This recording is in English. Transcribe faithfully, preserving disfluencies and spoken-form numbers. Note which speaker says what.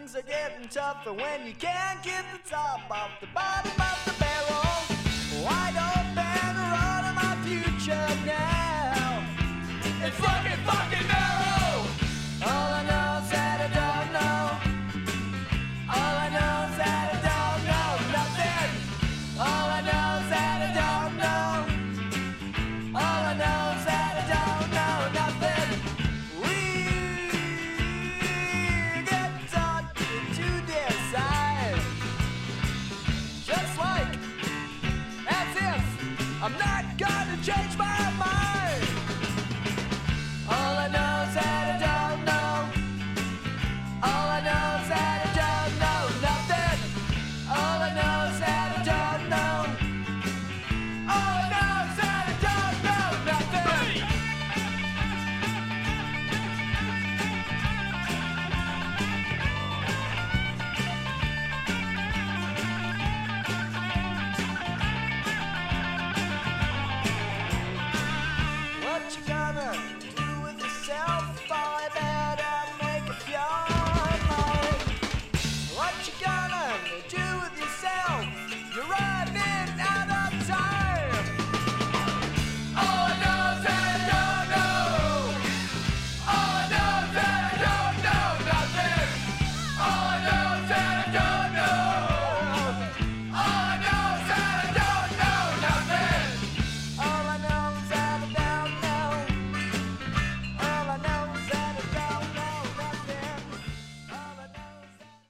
Speaker 1: things are getting tougher when you can't get the top off the bottom of the barrel. Wide open, run of my future now. It's fucking, fucking narrow. All I know is that I don't know. All I know is that I don't know nothing. All I know is that I don't know. All I know is that I don't know nothing. We get taught to decide, just like as if I'm not.